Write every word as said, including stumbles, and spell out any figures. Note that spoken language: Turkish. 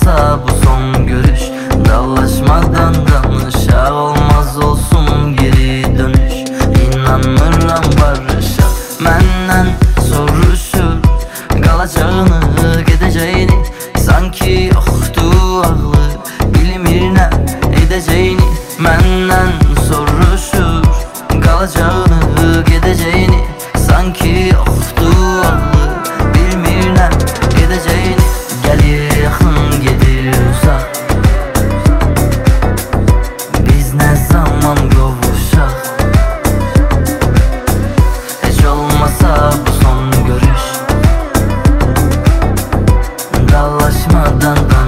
olmasa bu son görüş. Dallaşmadan danışa, olmaz olsun geri dönüş. İnanmıram barışa, menden soruşur kalacağını, gideceğini. Sanki yoktu ağlı, bilmir ne edeceğini. Menden soruşur kalacağını, gideceğini. Sanki yoktu ağlı, bilmir ne edeceğini. Gelir yakın, gelir uzak, biz ne zaman kavuşak? Hiç olmasa bu son görüş. Dallaşmadan